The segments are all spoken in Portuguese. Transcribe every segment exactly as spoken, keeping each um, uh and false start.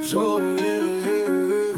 Sou eu.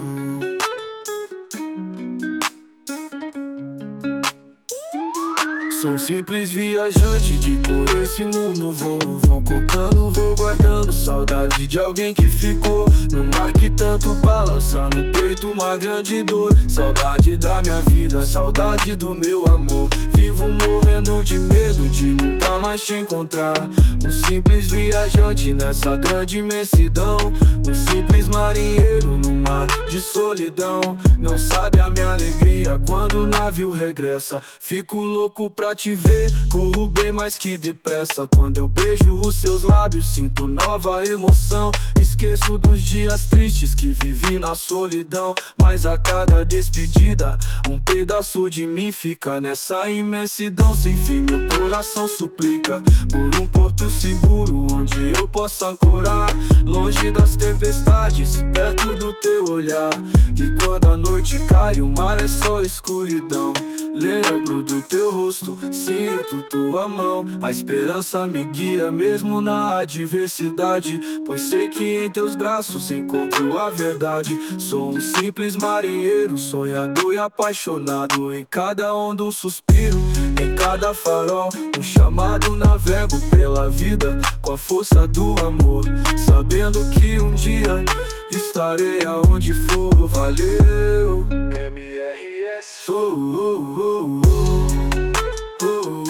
Sou um simples viajante que por esse mundo vou. Vou contando, vou guardando saudade de alguém que ficou no mar que tanto balança no peito uma grande dor. Saudade da minha vida, saudade do meu amor. Vivo morrendo de medo de nunca mais te encontrar. Um simples viajante nessa grande imensidão. Um simples marinheiro no mar de solidão. Não sabe a minha alegria quando o navio regressa. Fico louco pra te ver, corro bem mais que depressa. Quando eu beijo os seus lábios, sinto nova emoção. Esqueço dos dias tristes que vivi na solidão. Mas a cada despedida, um pedaço de mim fica nessa imensidão sem fim. Meu coração suplica por um porto seguro onde eu possa ancorar, longe das tempestades, perto do teu olhar. E quando a noite cai, o mar é só escuridão. Lembro do teu rosto, sinto tua mão. A esperança me guia mesmo na adversidade, pois sei que em teus braços encontro a verdade. Sou um simples marinheiro, sonhador e apaixonado. Em cada onda um suspiro, em cada farol um chamado. Navego pela vida com a força do amor, sabendo que um dia estarei aonde for. Valeu, M R S. Oh, oh, oh, oh, oh,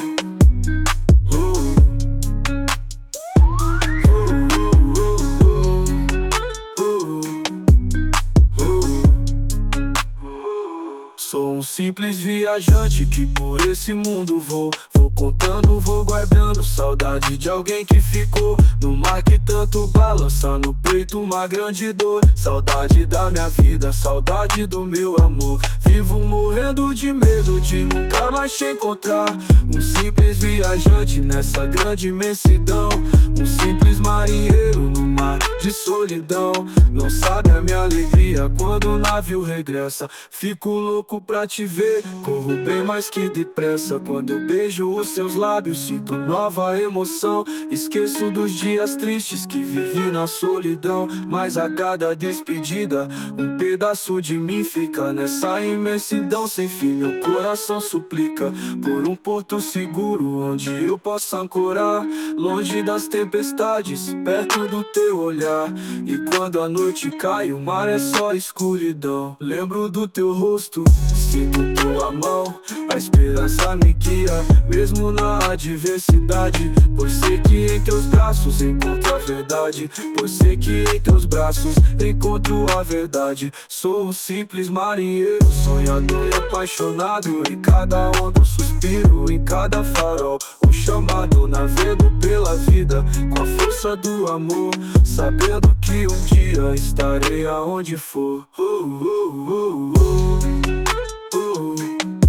oh. Sou um simples viajante que por esse mundo vou. Vou contando, vou guardando saudade de alguém que ficou no mar que tanto balança no peito uma grande dor. Saudade da minha vida, saudade do meu amor. Vivo morrendo de medo de nunca mais te encontrar. Um simples viajante nessa grande imensidão. Um simples marinheiro no mar de solidão. Não sabe a minha alegria quando o navio regressa. Fico louco pra te ver, corro bem mais que depressa. Quando eu beijo os seus lábios, sinto nova emoção. Esqueço dos dias tristes que vivi na solidão. Mas a cada despedida, um pedaço de mim fica nessa imensidão sem fim. Meu coração suplica por um porto seguro onde eu possa ancorar, longe das tempestades, perto do teu olhar. E quando a noite cai, o mar é só escuridão. Lembro do teu rosto, sinto tua mão. A esperança me guia mesmo na adversidade, pois sei que em teus braços encontro a verdade. Pois sei que em teus braços encontro a verdade. Sou um simples marinheiro, sonhador e apaixonado. Em cada onda um suspiro, em cada farol um chamado. Navego pela vida com a força do amor, sabendo que um dia estarei aonde for. Oh, oh, oh, oh, oh.